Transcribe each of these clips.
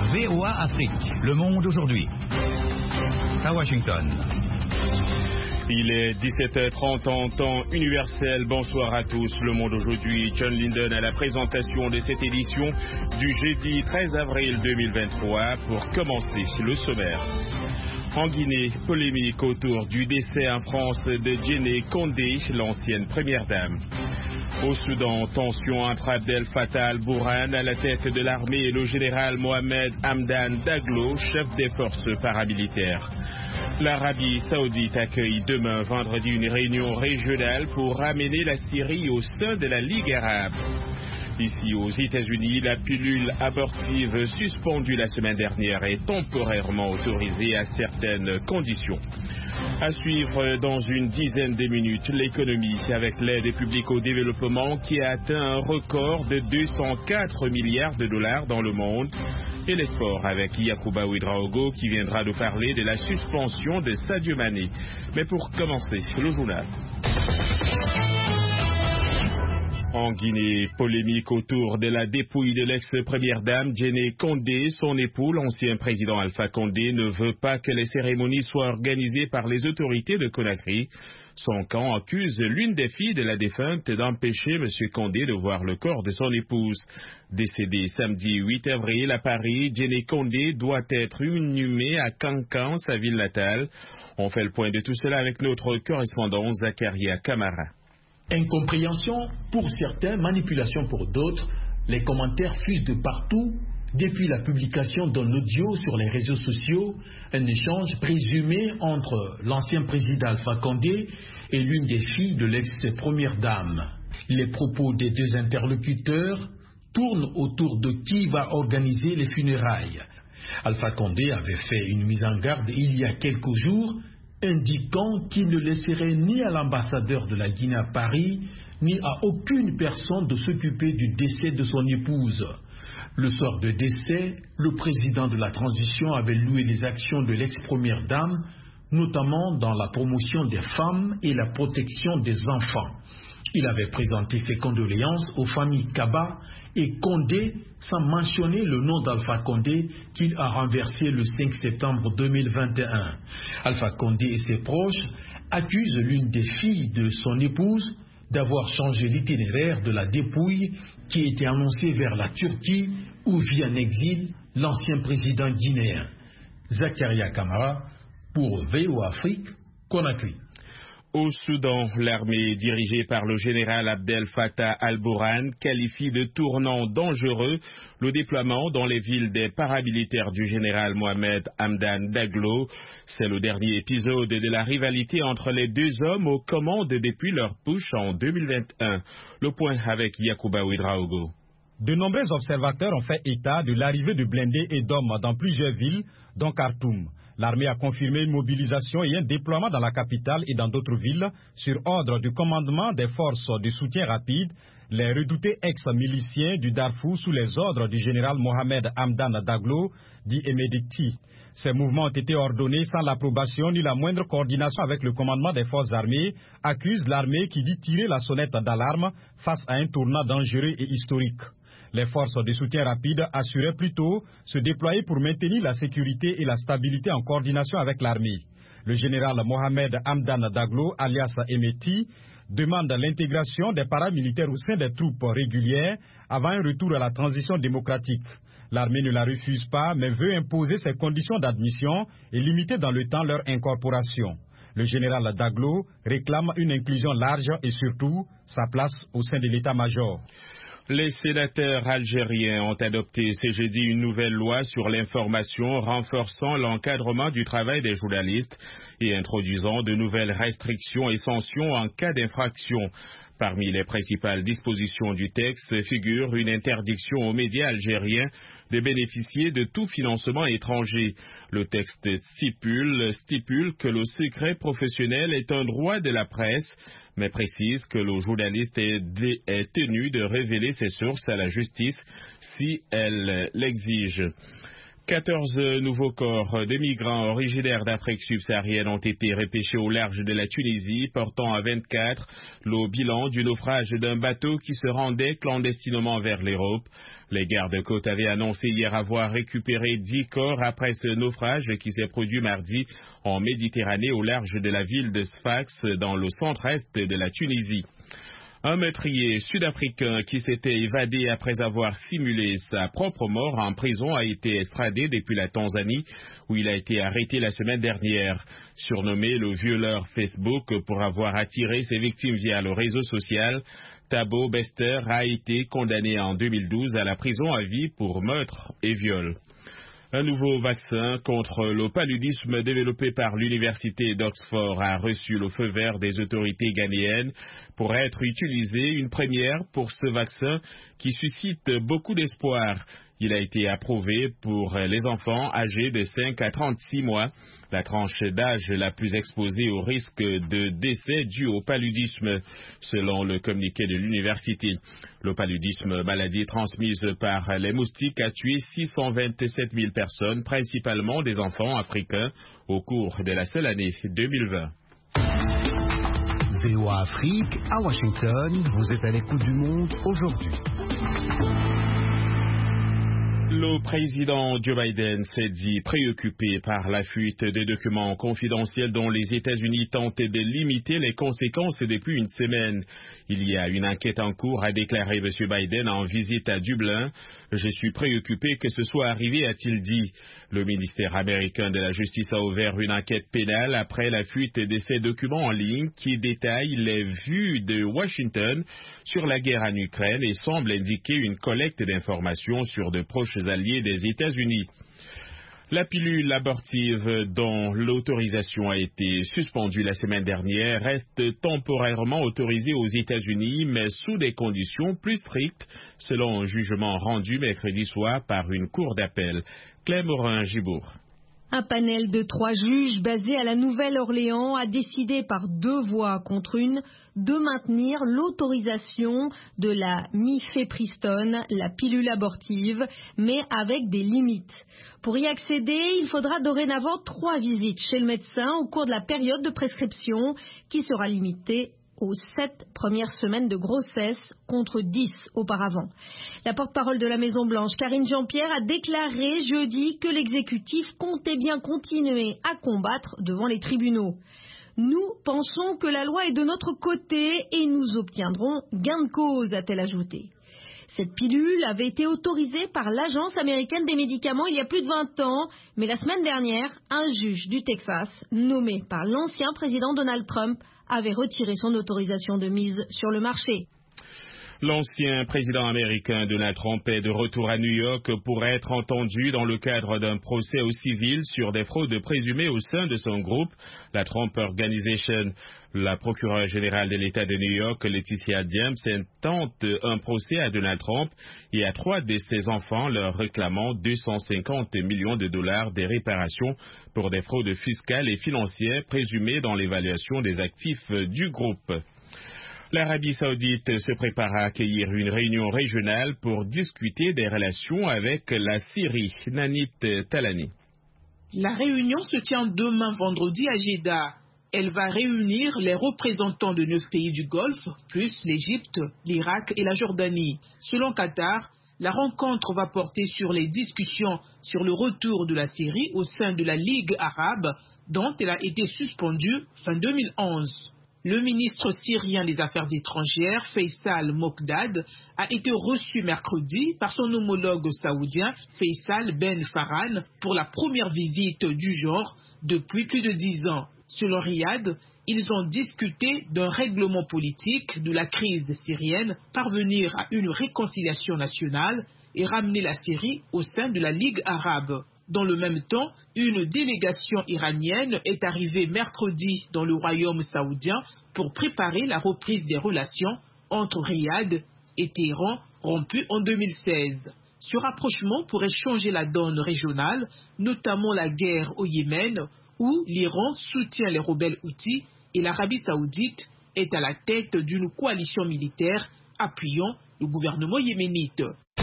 VOA Afrique, le monde aujourd'hui. À Washington. Il est 17h30 en temps universel. Bonsoir à tous. Le monde aujourd'hui. John Linden à la présentation de cette édition du jeudi 13 avril 2023 pour commencer le sommaire. En Guinée, polémique autour du décès en France de Djenné Kondé, l'ancienne première dame. Au Soudan, tension entre Abdel Fattah al-Burhan à la tête de l'armée et le général Mohamed Hamdan Daglo, chef des forces paramilitaires. L'Arabie saoudite accueille demain vendredi une réunion régionale pour ramener la Syrie au sein de la Ligue arabe. Ici aux États-Unis, la pilule abortive suspendue la semaine dernière est temporairement autorisée à certaines conditions. À suivre dans une dizaine de minutes, l'économie avec l'aide publique au développement qui a atteint un record de 204 milliards de dollars dans le monde. Et les sports avec Yacouba Ouedraogo qui viendra nous parler de la suspension de Sadio Mané. Mais pour commencer, le journal. En Guinée, polémique autour de la dépouille de l'ex-première dame Djenné Kondé. Son époux, l'ancien président Alpha Condé, ne veut pas que les cérémonies soient organisées par les autorités de Conakry. Son camp accuse l'une des filles de la défunte d'empêcher M. Kondé de voir le corps de son épouse. Décédée samedi 8 avril à Paris, Djenné Kondé doit être inhumée à Kankan, sa ville natale. On fait le point de tout cela avec notre correspondant Zakaria Kamara. Incompréhension pour certains, manipulation pour d'autres, les commentaires fusent de partout depuis la publication d'un audio sur les réseaux sociaux, un échange présumé entre l'ancien président Alpha Condé et l'une des filles de l'ex-première dame. Les propos des deux interlocuteurs tournent autour de qui va organiser les funérailles. Alpha Condé avait fait une mise en garde il y a quelques jours, indiquant qu'il ne laisserait ni à l'ambassadeur de la Guinée à Paris, ni à aucune personne de s'occuper du décès de son épouse. Le soir de décès, le président de la transition avait loué les actions de l'ex-première dame, notamment dans la promotion des femmes et la protection des enfants. Il avait présenté ses condoléances aux familles Kaba et Condé sans mentionner le nom d'Alpha Condé qu'il a renversé le 5 septembre 2021. Alpha Condé et ses proches accusent l'une des filles de son épouse d'avoir changé l'itinéraire de la dépouille qui était annoncée vers la Turquie où vit en exil l'ancien président guinéen. Zakaria Kamara pour VOA Afrique, Conakry. Au Soudan, l'armée dirigée par le général Abdel Fattah al-Burhan qualifie de tournant dangereux le déploiement dans les villes des paramilitaires du général Mohamed Hamdan Daglo. C'est le dernier épisode de la rivalité entre les deux hommes aux commandes depuis leur push en 2021. Le point avec Yacouba Ouedraogo. De nombreux observateurs ont fait état de l'arrivée de blindés et d'hommes dans plusieurs villes, dont Khartoum. L'armée a confirmé une mobilisation et un déploiement dans la capitale et dans d'autres villes sur ordre du commandement des forces de soutien rapide, les redoutés ex-miliciens du Darfour sous les ordres du général Mohamed Hamdan Daglo, dit Emedekti. Ces mouvements ont été ordonnés sans l'approbation ni la moindre coordination avec le commandement des forces armées, accuse l'armée qui dit tirer la sonnette d'alarme face à un tournant dangereux et historique. Les forces de soutien rapide assuraient plutôt se déployer pour maintenir la sécurité et la stabilité en coordination avec l'armée. Le général Mohamed Hamdan Daglo, alias Emeti, demande l'intégration des paramilitaires au sein des troupes régulières avant un retour à la transition démocratique. L'armée ne la refuse pas, mais veut imposer ses conditions d'admission et limiter dans le temps leur incorporation. Le général Daglo réclame une inclusion large et surtout sa place au sein de l'état-major. Les sénateurs algériens ont adopté ce jeudi une nouvelle loi sur l'information renforçant l'encadrement du travail des journalistes et introduisant de nouvelles restrictions et sanctions en cas d'infraction. Parmi les principales dispositions du texte figure une interdiction aux médias algériens de bénéficier de tout financement étranger. Le texte stipule que le secret professionnel est un droit de la presse, mais précise que le journaliste est tenu de révéler ses sources à la justice si elle l'exige. 14 nouveaux corps de migrants originaires d'Afrique subsaharienne ont été repêchés au large de la Tunisie, portant à 24 le bilan du naufrage d'un bateau qui se rendait clandestinement vers l'Europe. Les gardes-côtes avaient annoncé hier avoir récupéré 10 corps après ce naufrage qui s'est produit mardi en Méditerranée au large de la ville de Sfax dans le centre-est de la Tunisie. Un meurtrier sud-africain qui s'était évadé après avoir simulé sa propre mort en prison a été extradé depuis la Tanzanie où il a été arrêté la semaine dernière. Surnommé le violeur Facebook pour avoir attiré ses victimes via le réseau social, Thabo Bester a été condamné en 2012 à la prison à vie pour meurtre et viol. Un nouveau vaccin contre le paludisme développé par l'université d'Oxford a reçu le feu vert des autorités ghanéennes pour être utilisé, une première pour ce vaccin qui suscite beaucoup d'espoir. Il a été approuvé pour les enfants âgés de 5 à 36 mois, la tranche d'âge la plus exposée au risque de décès dû au paludisme, selon le communiqué de l'université. Le paludisme, maladie transmise par les moustiques, a tué 627 000 personnes, principalement des enfants africains, au cours de la seule année 2020. VOA Afrique, à Washington, vous êtes à l'écoute du monde aujourd'hui. Le président Joe Biden s'est dit préoccupé par la fuite des documents confidentiels dont les États-Unis tentent de limiter les conséquences depuis une semaine. Il y a une enquête en cours, a déclaré M. Biden en visite à Dublin. Je suis préoccupé que ce soit arrivé, a-t-il dit. Le ministère américain de la Justice a ouvert une enquête pénale après la fuite de ces documents en ligne qui détaillent les vues de Washington sur la guerre en Ukraine et semble indiquer une collecte d'informations sur de proches alliés des États-Unis. La pilule abortive dont l'autorisation a été suspendue la semaine dernière reste temporairement autorisée aux États-Unis, mais sous des conditions plus strictes, selon un jugement rendu mercredi soir par une cour d'appel. Claire Morin-Gibourg. Un panel de 3 juges basé à la Nouvelle-Orléans a décidé par 2 voix contre une de maintenir l'autorisation de la mifepristone, la pilule abortive, mais avec des limites. Pour y accéder, il faudra dorénavant 3 visites chez le médecin au cours de la période de prescription qui sera limitée aux 7 premières semaines de grossesse contre 10 auparavant. La porte-parole de la Maison-Blanche, Karine Jean-Pierre, a déclaré jeudi que l'exécutif comptait bien continuer à combattre devant les tribunaux. Nous pensons que la loi est de notre côté et nous obtiendrons gain de cause, a-t-elle ajouté. Cette pilule avait été autorisée par l'Agence américaine des médicaments il y a plus de 20 ans, mais la semaine dernière, un juge du Texas, nommé par l'ancien président Donald Trump, avait retiré son autorisation de mise sur le marché. L'ancien président américain Donald Trump est de retour à New York pour être entendu dans le cadre d'un procès au civil sur des fraudes présumées au sein de son groupe, la Trump Organization. La procureure générale de l'État de New York, Laetitia James, intente un procès à Donald Trump et à 3 de ses enfants, leur réclamant 250 millions de dollars de réparations pour des fraudes fiscales et financières présumées dans l'évaluation des actifs du groupe. L'Arabie Saoudite se prépare à accueillir une réunion régionale pour discuter des relations avec la Syrie. Nanit Talani. La réunion se tient demain vendredi à Jeddah. Elle va réunir les représentants de 9 pays du Golfe, plus l'Égypte, l'Irak et la Jordanie. Selon Qatar, la rencontre va porter sur les discussions sur le retour de la Syrie au sein de la Ligue arabe, dont elle a été suspendue fin 2011. Le ministre syrien des Affaires étrangères, Faisal Mokdad, a été reçu mercredi par son homologue saoudien, Faisal Ben Farhan, pour la première visite du genre depuis plus de 10 ans. Selon Riyad, ils ont discuté d'un règlement politique de la crise syrienne, parvenir à une réconciliation nationale et ramener la Syrie au sein de la Ligue arabe. Dans le même temps, une délégation iranienne est arrivée mercredi dans le royaume saoudien pour préparer la reprise des relations entre Riyad et Téhéran rompues en 2016. Ce rapprochement pourrait changer la donne régionale, notamment la guerre au Yémen, où l'Iran soutient les rebelles houthis et l'Arabie saoudite est à la tête d'une coalition militaire appuyant le gouvernement yéménite.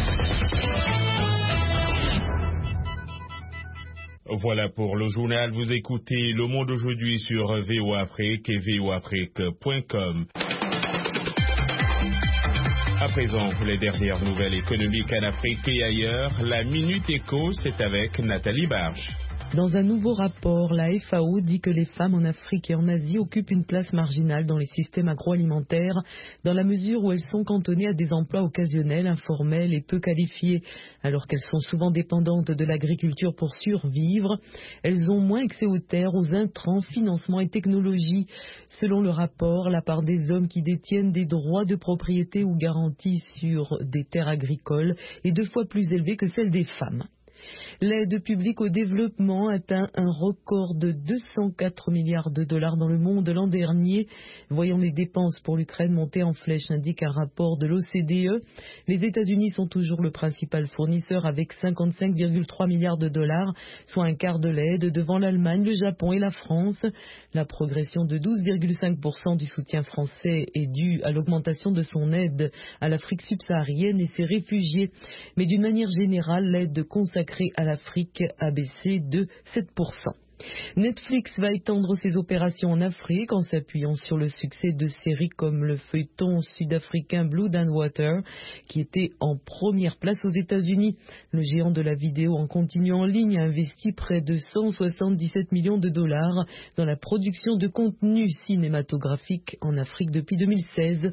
Voilà pour le journal. Vous écoutez Le Monde aujourd'hui sur VOA Afrique et voaafrique.com. Après présent, les dernières nouvelles économiques en Afrique et ailleurs. La Minute Éco, c'est avec Nathalie Barge. Dans un nouveau rapport, la FAO dit que les femmes en Afrique et en Asie occupent une place marginale dans les systèmes agroalimentaires, dans la mesure où elles sont cantonnées à des emplois occasionnels, informels et peu qualifiés. Alors qu'elles sont souvent dépendantes de l'agriculture pour survivre, elles ont moins accès aux terres, aux intrants, financements et technologies. Selon le rapport, la part des hommes qui détiennent des droits de propriété ou garanties sur des terres agricoles est 2 fois plus élevée que celle des femmes. L'aide publique au développement atteint un record de 204 milliards de dollars dans le monde l'an dernier. Voyons les dépenses pour l'Ukraine monter en flèche, indique un rapport de l'OCDE. Les États-Unis sont toujours le principal fournisseur avec 55,3 milliards de dollars, soit un quart de l'aide, devant l'Allemagne, le Japon et la France. La progression de 12,5% du soutien français est due à l'augmentation de son aide à l'Afrique subsaharienne et ses réfugiés. Mais d'une manière générale, l'aide consacrée à l'Afrique a baissé de 7%. Netflix va étendre ses opérations en Afrique en s'appuyant sur le succès de séries comme le feuilleton sud-africain Blood and Water, qui était en première place aux États-Unis. Le géant de la vidéo en continu en ligne a investi près de 177 millions de dollars dans la production de contenu cinématographique en Afrique depuis 2016.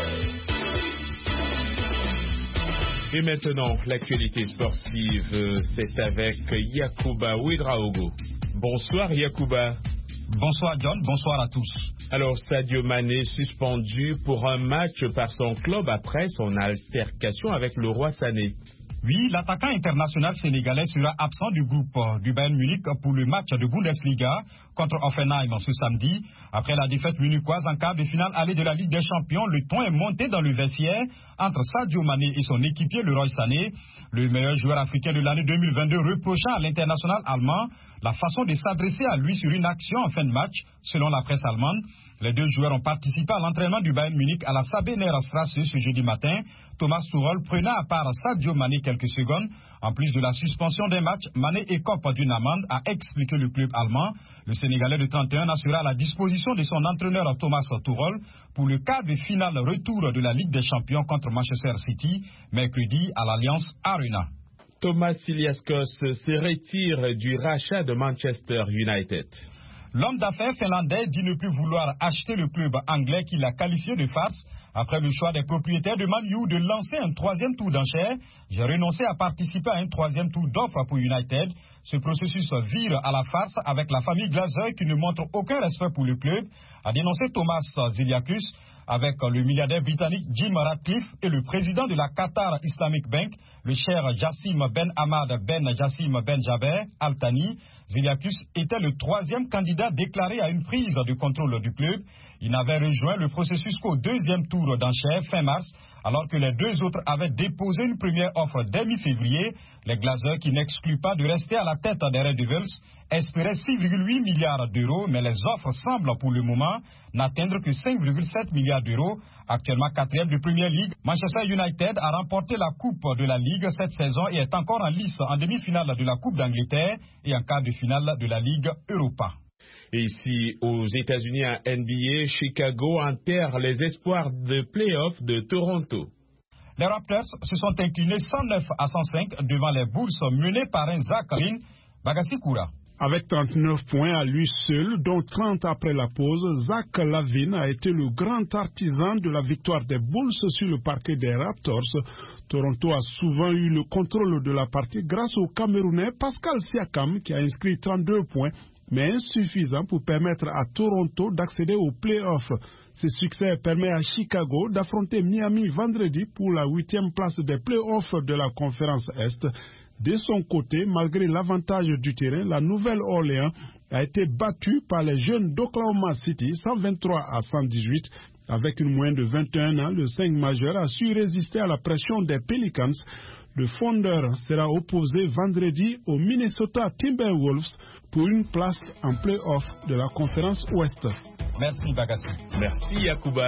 Et maintenant, l'actualité sportive, c'est avec Yacouba Ouedraogo. Bonsoir Yacouba. Bonsoir John, bonsoir à tous. Alors Sadio Mané suspendu pour un match par son club après son altercation avec le roi Sané. Oui, l'attaquant international sénégalais sera absent du groupe du Bayern Munich pour le match de Bundesliga contre Hoffenheim ce samedi. Après la défaite munichoise en quart de finale allée de la Ligue des Champions, le ton est monté dans le vestiaire entre Sadio Mané et son équipier Leroy Sané. Le meilleur joueur africain de l'année 2022 reprochant à l'international allemand la façon de s'adresser à lui sur une action en fin de match, selon la presse allemande. Les 2 joueurs ont participé à l'entraînement du Bayern Munich à la Sabener Straße ce jeudi matin. Thomas Tuchel prenant à part Sadio Mané quelques secondes. En plus de la suspension des matchs, Mané écope d'une amende, a expliqué le club allemand. Le Sénégalais de 31 ans sera à la disposition de son entraîneur Thomas Tuchel pour le quart de finale retour de la Ligue des Champions contre Manchester City, mercredi à l'Allianz Arena. Thomas Iliaskos se retire du rachat de Manchester United. L'homme d'affaires finlandais dit ne plus vouloir acheter le club anglais qu'il a qualifié de farce. Après le choix des propriétaires de Man U de lancer un 3e tour d'enchère, j'ai renoncé à participer à un 3e tour d'offre pour United. Ce processus vire à la farce avec la famille Glazer qui ne montre aucun respect pour le club, a dénoncé Thomas Ziliakus, avec le milliardaire britannique Jim Ratcliffe et le président de la Qatar Islamic Bank, le cher Jassim Ben Hamad Ben Jassim Ben Jaber Al Thani. Ziliakus était le 3e candidat déclaré à une prise de contrôle du club. Il n'avait rejoint le processus qu'au 2e tour d'enchère fin mars, alors que les 2 autres avaient déposé une première offre dès mi-février. Les Glazers, qui n'excluent pas de rester à la tête des Red Devils, espéraient 6,8 milliards d'euros, mais les offres semblent pour le moment n'atteindre que 5,7 milliards d'euros. Actuellement 4e de Premier League, Manchester United a remporté la Coupe de la Ligue cette saison et est encore en lice en demi-finale de la Coupe d'Angleterre et en quart de finale de la Ligue Europa. Et ici, aux États-Unis, à NBA, Chicago enterre les espoirs de play-off de Toronto. Les Raptors se sont inclinés 109-105 devant les Bulls menés par un Zach LaVine. Bagassi Koura. Avec 39 points à lui seul, dont 30 après la pause, Zach LaVine a été le grand artisan de la victoire des Bulls sur le parquet des Raptors. Toronto a souvent eu le contrôle de la partie grâce au Camerounais Pascal Siakam qui a inscrit 32 points, mais insuffisant pour permettre à Toronto d'accéder aux play-offs. Ce succès permet à Chicago d'affronter Miami vendredi pour la 8e place des play-offs de la conférence Est. De son côté, malgré l'avantage du terrain, la Nouvelle-Orléans a été battue par les jeunes d'Oklahoma City 123-118. Avec une moyenne de 21 ans, le 5 majeur a su résister à la pression des Pelicans. Le fondeur sera opposé vendredi au Minnesota Timberwolves pour une place en play-off de la conférence Ouest. Merci Bagassi. Merci Yacouba.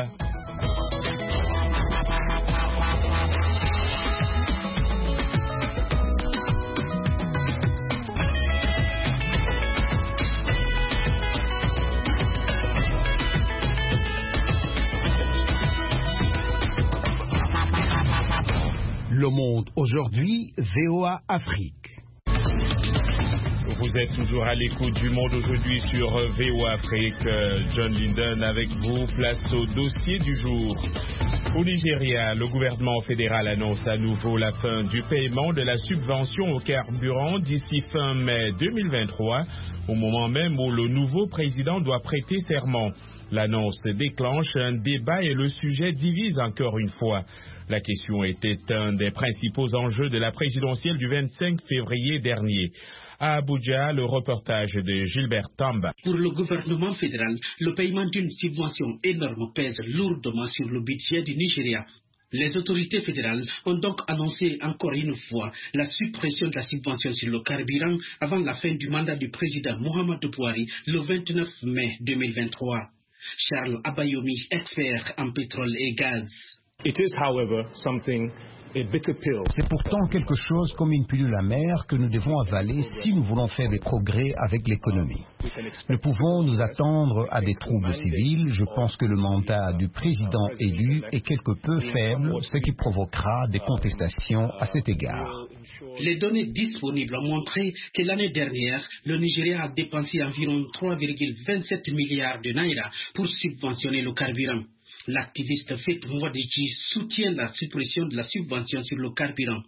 monde aujourd'hui, VOA Afrique. Vous êtes toujours à l'écoute du Monde aujourd'hui sur VOA Afrique. John Linden avec vous, place au dossier du jour. Au Nigeria, le gouvernement fédéral annonce à nouveau la fin du paiement de la subvention au carburant d'ici fin mai 2023, au moment même où le nouveau président doit prêter serment. L'annonce déclenche un débat et le sujet divise encore une fois. La question était un des principaux enjeux de la présidentielle du 25 février dernier. À Abuja, le reportage de Gilbert Tamba. Pour le gouvernement fédéral, le paiement d'une subvention énorme pèse lourdement sur le budget du Nigeria. Les autorités fédérales ont donc annoncé encore une fois la suppression de la subvention sur le carburant avant la fin du mandat du président Muhammadu Buhari le 29 mai 2023. Charles Abayomi, expert en pétrole et gaz. It is, however, something. C'est pourtant quelque chose comme une pilule amère que nous devons avaler si nous voulons faire des progrès avec l'économie. Nous pouvons nous attendre à des troubles civils. Je pense que le mandat du président élu est quelque peu faible, ce qui provoquera des contestations à cet égard. Les données disponibles ont montré que l'année dernière, le Nigeria a dépensé environ 3,27 milliards de naira pour subventionner le carburant. L'activiste Faith Mwadiji soutient la suppression de la subvention sur le carburant.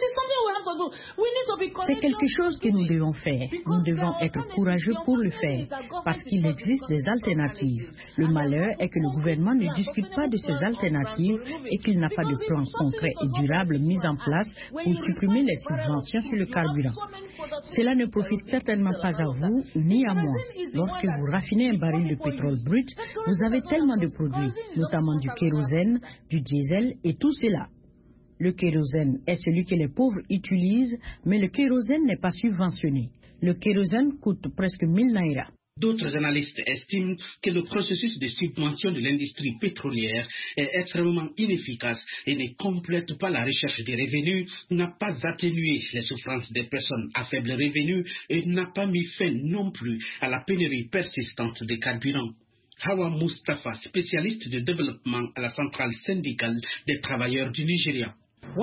C'est quelque chose que nous devons faire. Nous devons être courageux pour le faire, parce qu'il existe des alternatives. Le malheur est que le gouvernement ne discute pas de ces alternatives et qu'il n'a pas de plan concret et durable mis en place pour supprimer les subventions sur le carburant. Cela ne profite certainement pas à vous ni à moi. Lorsque vous raffinez un baril de pétrole brut, vous avez tellement de produits, notamment du kérosène, du diesel et tout cela. Le kérosène est celui que les pauvres utilisent, mais le kérosène n'est pas subventionné. Le kérosène coûte presque 1000 naira. D'autres analystes estiment que le processus de subvention de l'industrie pétrolière est extrêmement inefficace et ne complète pas la recherche des revenus, n'a pas atténué les souffrances des personnes à faible revenu et n'a pas mis fin non plus à la pénurie persistante des carburants. Hawa Mustafa, spécialiste de développement à la centrale syndicale des travailleurs du Nigeria.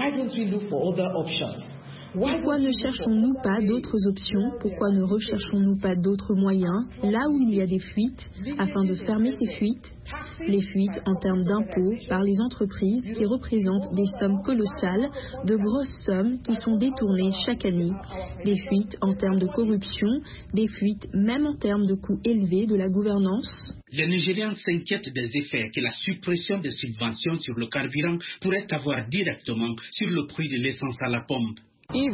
Pourquoi ne cherchons-nous pas d'autres options? Pourquoi ne recherchons-nous pas d'autres moyens là où il y a des fuites afin de fermer ces fuites? Les fuites en termes d'impôts par les entreprises qui représentent des sommes colossales, de grosses sommes qui sont détournées chaque année. Des fuites en termes de corruption, des fuites même en termes de coûts élevés de la gouvernance. Les Nigérians s'inquiètent des effets que la suppression des subventions sur le carburant pourrait avoir directement sur le prix de l'essence à la pompe. S'ils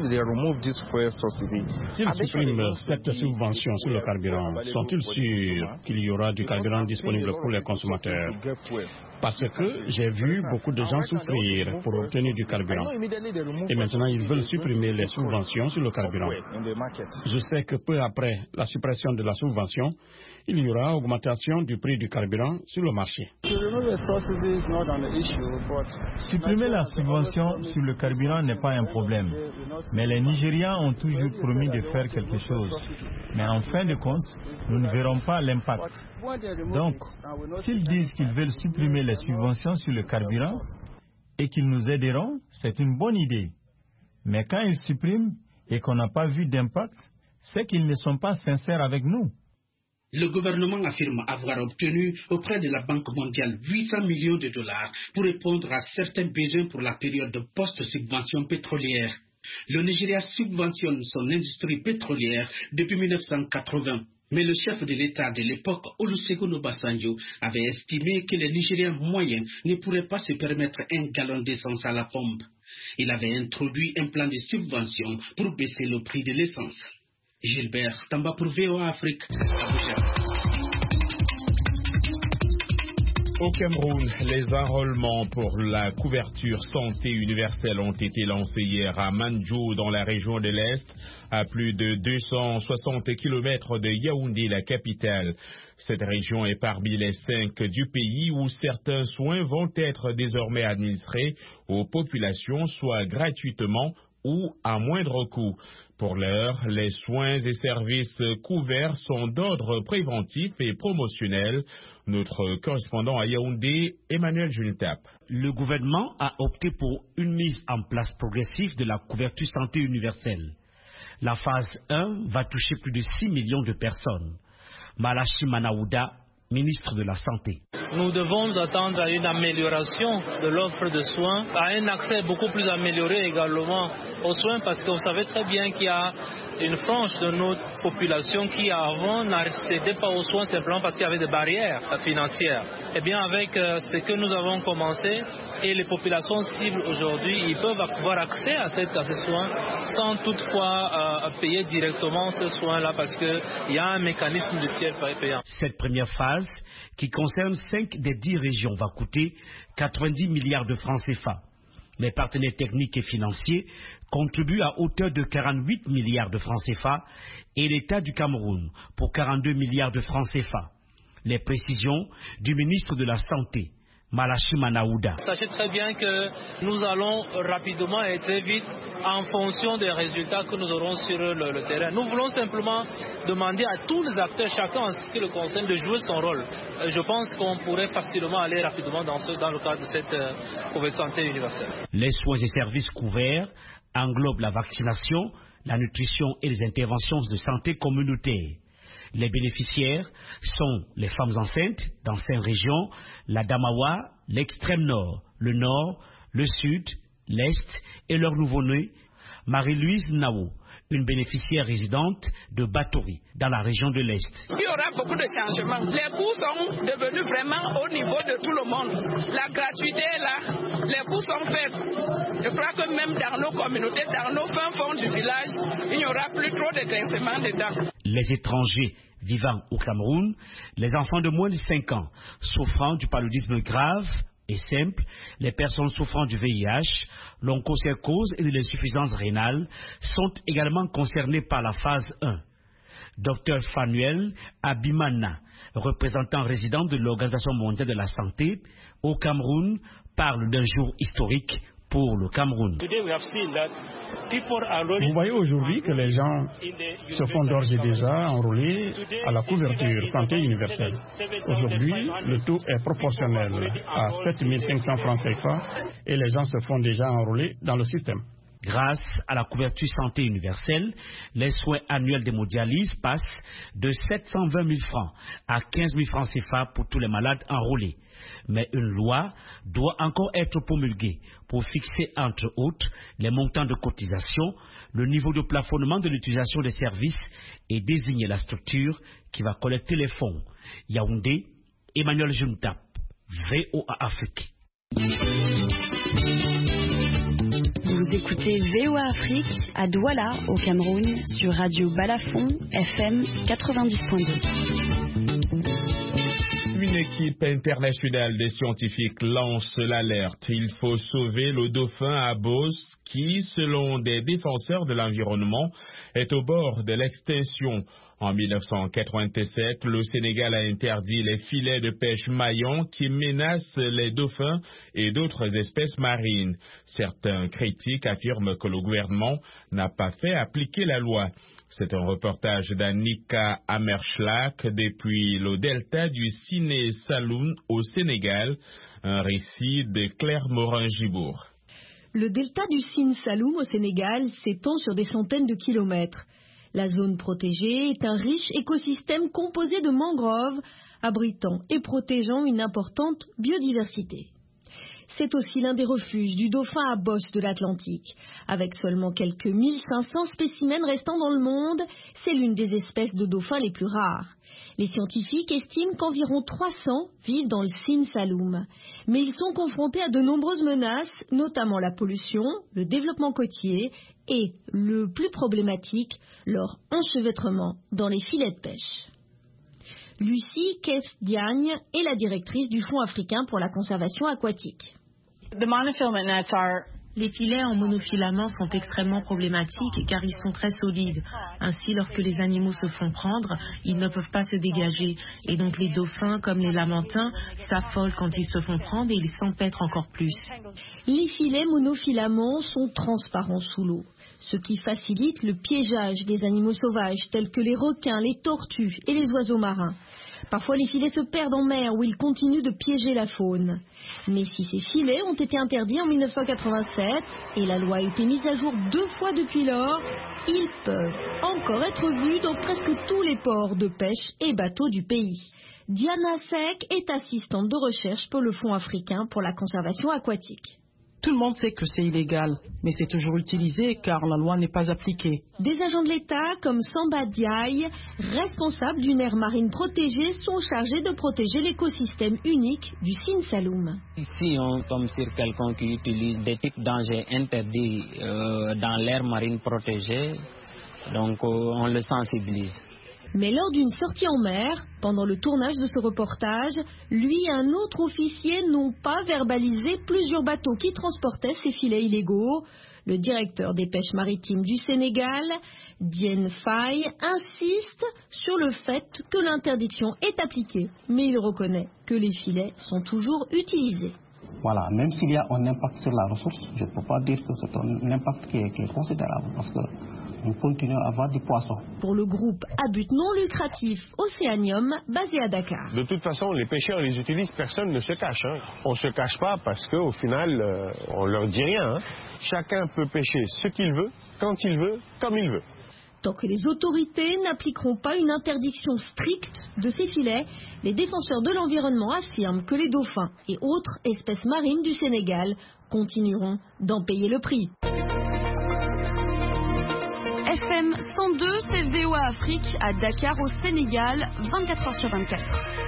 suppriment cette subvention sur le carburant, sont-ils sûrs qu'il y aura du carburant disponible pour les consommateurs? Parce que j'ai vu beaucoup de gens souffrir pour obtenir du carburant. Et maintenant, ils veulent supprimer les subventions sur le carburant. Je sais que peu après la suppression de la subvention, il y aura augmentation du prix du carburant sur le marché. Supprimer la subvention sur le carburant n'est pas un problème. Mais les Nigérians ont toujours promis de faire quelque chose. Mais en fin de compte, nous ne verrons pas l'impact. Donc, s'ils disent qu'ils veulent supprimer les subventions sur le carburant et qu'ils nous aideront, c'est une bonne idée. Mais quand ils suppriment et qu'on n'a pas vu d'impact, c'est qu'ils ne sont pas sincères avec nous. Le gouvernement affirme avoir obtenu auprès de la Banque mondiale 800 millions de dollars pour répondre à certains besoins pour la période de post-subvention pétrolière. Le Nigeria subventionne son industrie pétrolière depuis 1980. Mais le chef de l'État de l'époque, Olusegun Obasanjo, avait estimé que les Nigériens moyens ne pourraient pas se permettre un gallon d'essence à la pompe. Il avait introduit un plan de subvention pour baisser le prix de l'essence. Gilbert Tamba pour VOA Afrique. Au Cameroun, les enrôlements pour la couverture santé universelle ont été lancés hier à Mandjou, dans la région de l'Est, à plus de 260 km de Yaoundé, la capitale. Cette région est parmi les 5 du pays où certains soins vont être désormais administrés aux populations, soit gratuitement ou à moindre coût. Pour l'heure, les soins et services couverts sont d'ordre préventif et promotionnel. Notre correspondant à Yaoundé, Emmanuel Juntap. Le gouvernement a opté pour une mise en place progressive de la couverture santé universelle. La phase 1 va toucher plus de 6 millions de personnes. Malachi Manaouda, ministre de la Santé. Nous devons nous attendre à une amélioration de l'offre de soins, à un accès beaucoup plus amélioré également aux soins, parce que vous savez très bien qu'il y a une frange de notre population qui avant n'accédait pas aux soins simplement parce qu'il y avait des barrières financières. Eh bien, avec ce que nous avons commencé et les populations cibles aujourd'hui, ils peuvent avoir accès à ces soins sans toutefois payer directement ces soins-là parce qu'il y a un mécanisme de tiers payant. Cette première phase, qui concerne 5 des 10 régions, va coûter 90 milliards de francs CFA. Les partenaires techniques et financiers contribuent à hauteur de 48 milliards de francs CFA et l'État du Cameroun pour 42 milliards de francs CFA. Les précisions du ministre de la Santé, Malachi Manaouda. Sachez très bien que nous allons rapidement et très vite en fonction des résultats que nous aurons sur le terrain. Nous voulons simplement demander à tous les acteurs, chacun en ce qui le concerne, de jouer son rôle. Je pense qu'on pourrait facilement aller rapidement dans le cadre de cette couverture santé universelle. Les soins et services couverts englobent la vaccination, la nutrition et les interventions de santé communautaire. Les bénéficiaires sont les femmes enceintes dans 5 régions, la Damawa, l'extrême nord, le nord, le sud, l'est et leurs nouveau-nés. Marie-Louise Nao, une bénéficiaire résidente de Batori, dans la région de l'Est. Il y aura beaucoup de changements. Les coûts sont devenus vraiment au niveau de tout le monde. La gratuité est là, les coûts sont faibles. Je crois que même dans nos communautés, dans nos fins fonds du village, il n'y aura plus trop de grincements dedans. Les étrangers vivant au Cameroun, les enfants de moins de 5 ans souffrant du paludisme grave et simple, les personnes souffrant du VIH, l'onchocercose et de l'insuffisance rénale sont également concernées par la phase 1. Dr Fanuel Abimana, représentant résident de l'Organisation mondiale de la santé au Cameroun, parle d'un jour historique pour le Cameroun. Vous voyez aujourd'hui que les gens se font d'ores et déjà enrôler à la couverture santé universelle. Aujourd'hui, le taux est proportionnel à 7 500 francs CFA et les gens se font déjà enrôler dans le système. Grâce à la couverture santé universelle, les soins annuels d'hémodialyse passent de 720 000 francs à 15 000 francs CFA pour tous les malades enrôlés. Mais une loi doit encore être promulguée pour fixer, entre autres, les montants de cotisation, le niveau de plafonnement de l'utilisation des services et désigner la structure qui va collecter les fonds. Yaoundé, Emmanuel Juntap, VOA Afrique. Vous écoutez VOA Afrique à Douala, au Cameroun, sur Radio Balafon, FM 90.2. Une équipe internationale des scientifiques lance l'alerte. Il faut sauver le dauphin à Bos qui, selon des défenseurs de l'environnement, est au bord de l'extinction. En 1987, le Sénégal a interdit les filets de pêche maillons qui menacent les dauphins et d'autres espèces marines. Certains critiques affirment que le gouvernement n'a pas fait appliquer la loi. C'est un reportage d'Annika Amerschlak depuis le delta du Siné Saloum au Sénégal. Un récit de Claire Morin-Gibourg. Le delta du Sine Saloum au Sénégal s'étend sur des centaines de kilomètres. La zone protégée est un riche écosystème composé de mangroves, abritant et protégeant une importante biodiversité. C'est aussi l'un des refuges du dauphin à bosse de l'Atlantique. Avec seulement quelques 1500 spécimens restants dans le monde, c'est l'une des espèces de dauphins les plus rares. Les scientifiques estiment qu'environ 300 vivent dans le Sine Saloum. Mais ils sont confrontés à de nombreuses menaces, notamment la pollution, le développement côtier et, le plus problématique, leur enchevêtrement dans les filets de pêche. Lucie Kess-Diagne est la directrice du Fonds africain pour la conservation aquatique. Les filets en monofilament sont extrêmement problématiques car ils sont très solides. Ainsi, lorsque les animaux se font prendre, ils ne peuvent pas se dégager. Et donc les dauphins, comme les lamantins, s'affolent quand ils se font prendre et ils s'empêtrent encore plus. Les filets monofilaments sont transparents sous l'eau, ce qui facilite le piégeage des animaux sauvages tels que les requins, les tortues et les oiseaux marins. Parfois, les filets se perdent en mer où ils continuent de piéger la faune. Mais si ces filets ont été interdits en 1987 et la loi a été mise à jour 2 fois depuis lors, ils peuvent encore être vus dans presque tous les ports de pêche et bateaux du pays. Diana Sek est assistante de recherche pour le Fonds africain pour la conservation aquatique. Tout le monde sait que c'est illégal, mais c'est toujours utilisé car la loi n'est pas appliquée. Des agents de l'État comme Samba Diaye, responsables d'une aire marine protégée, sont chargés de protéger l'écosystème unique du Sine Saloum. Ici, on tombe sur quelqu'un qui utilise des types d'engins interdits dans l'aire marine protégée, donc on le sensibilise. Mais lors d'une sortie en mer, pendant le tournage de ce reportage, lui et un autre officier n'ont pas verbalisé plusieurs bateaux qui transportaient ces filets illégaux. Le directeur des pêches maritimes du Sénégal, Diène Faye, insiste sur le fait que l'interdiction est appliquée, mais il reconnaît que les filets sont toujours utilisés. Voilà, même s'il y a un impact sur la ressource, je ne peux pas dire que c'est un impact qui est considérable parce que on continue à avoir du poisson. Pour le groupe à but non lucratif Océanium, basé à Dakar. De toute façon, les pêcheurs les utilisent, personne ne se cache. On ne se cache pas parce qu'au final, on ne leur dit rien. Chacun peut pêcher ce qu'il veut, quand il veut, comme il veut. Tant que les autorités n'appliqueront pas une interdiction stricte de ces filets, les défenseurs de l'environnement affirment que les dauphins et autres espèces marines du Sénégal continueront d'en payer le prix. FM 102, c'est VOA Afrique à Dakar au Sénégal, 24h/24.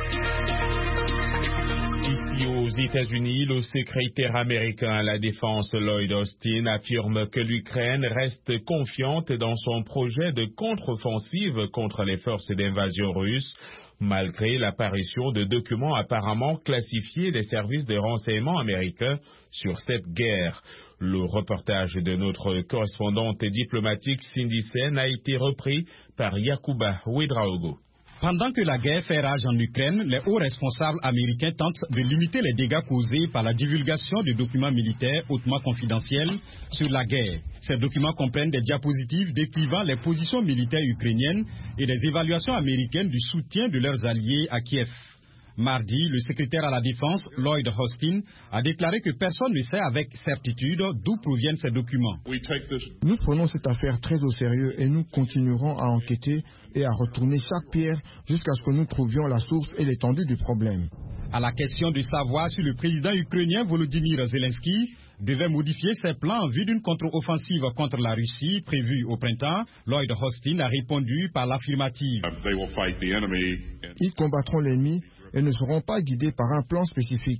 Ici aux États-Unis, le secrétaire américain à la Défense Lloyd Austin affirme que l'Ukraine reste confiante dans son projet de contre-offensive contre les forces d'invasion russes, malgré l'apparition de documents apparemment classifiés des services de renseignement américains sur cette guerre. Le reportage de notre correspondante diplomatique Cindy Sen a été repris par Yacouba Ouedraogo. Pendant que la guerre fait rage en Ukraine, les hauts responsables américains tentent de limiter les dégâts causés par la divulgation de documents militaires hautement confidentiels sur la guerre. Ces documents comprennent des diapositives décrivant les positions militaires ukrainiennes et des évaluations américaines du soutien de leurs alliés à Kiev. Mardi, le secrétaire à la Défense, Lloyd Austin, a déclaré que personne ne sait avec certitude d'où proviennent ces documents. Nous prenons cette affaire très au sérieux et nous continuerons à enquêter et à retourner chaque pierre jusqu'à ce que nous trouvions la source et l'étendue du problème. À la question de savoir si le président ukrainien Volodymyr Zelensky devait modifier ses plans en vue d'une contre-offensive contre la Russie prévue au printemps, Lloyd Austin a répondu par l'affirmative. Ils combattront l'ennemi et ne seront pas guidés par un plan spécifique.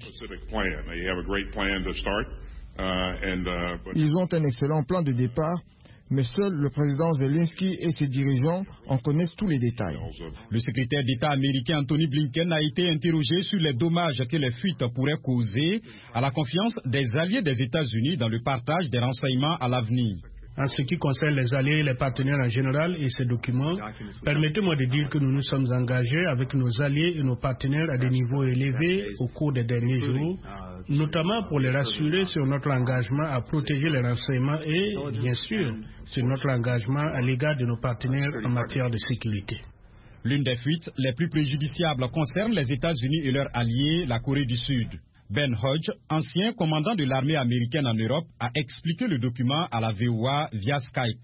Ils ont un excellent plan de départ, mais seul le président Zelensky et ses dirigeants en connaissent tous les détails. Le secrétaire d'État américain Anthony Blinken a été interrogé sur les dommages que les fuites pourraient causer à la confiance des alliés des États-Unis dans le partage des renseignements à l'avenir. En ce qui concerne les alliés et les partenaires en général et ces documents, permettez-moi de dire que nous nous sommes engagés avec nos alliés et nos partenaires à des niveaux élevés au cours des derniers jours, notamment pour les rassurer sur notre engagement à protéger les renseignements et, bien sûr, sur notre engagement à l'égard de nos partenaires en matière de sécurité. L'une des fuites les plus préjudiciables concerne les États-Unis et leurs alliés, la Corée du Sud. Ben Hodge, ancien commandant de l'armée américaine en Europe, a expliqué le document à la VOA via Skype.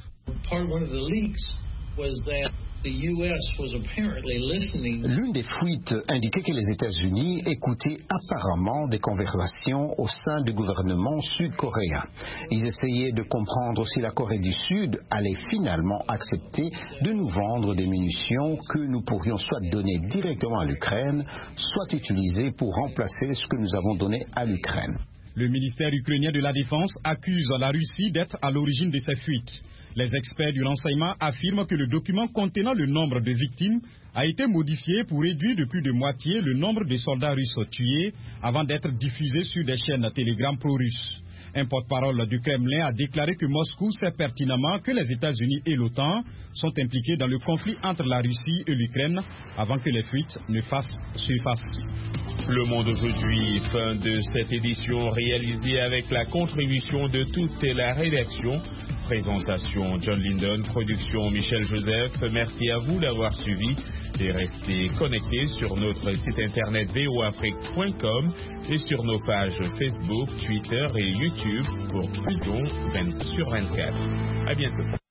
L'une des fuites indiquait que les États-Unis écoutaient apparemment des conversations au sein du gouvernement sud-coréen. Ils essayaient de comprendre si la Corée du Sud allait finalement accepter de nous vendre des munitions que nous pourrions soit donner directement à l'Ukraine, soit utiliser pour remplacer ce que nous avons donné à l'Ukraine. Le ministère ukrainien de la Défense accuse la Russie d'être à l'origine de ces fuites. Les experts du renseignement affirment que le document contenant le nombre de victimes a été modifié pour réduire de plus de moitié le nombre de soldats russes tués avant d'être diffusé sur des chaînes Telegram pro-russes. Un porte-parole du Kremlin a déclaré que Moscou sait pertinemment que les États-Unis et l'OTAN sont impliqués dans le conflit entre la Russie et l'Ukraine avant que les fuites ne fassent surface. Le Monde aujourd'hui, fin de cette édition réalisée avec la contribution de toute la rédaction. Présentation John Linden, production Michel Joseph. Merci à vous d'avoir suivi et restez connectés sur notre site internet voafrique.com et sur nos pages Facebook, Twitter et YouTube pour Plus 20 sur 24. À bientôt.